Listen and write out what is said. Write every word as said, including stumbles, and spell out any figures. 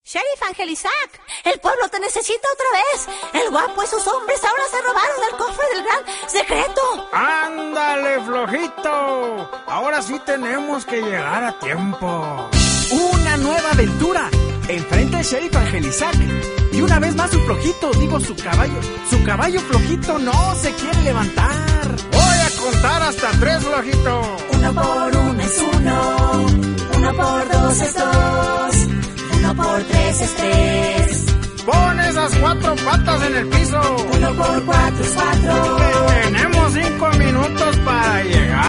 Sheriff Angelisac, el pueblo te necesita otra vez. El guapo y sus hombres ahora se robaron el cofre del gran secreto. ¡Ándale, flojito! Ahora sí tenemos que llegar a tiempo. Una nueva aventura. Enfrente de Sheriff Angelisac. Y una vez más su flojito, digo su caballo. Su caballo flojito no se quiere levantar. Voy a contar hasta tres, flojito. Uno por uno es uno. Uno por dos es dos. Uno por tres es tres. Pon esas cuatro patas en el piso. Uno por cuatro es cuatro. Tenemos cinco minutos para llegar.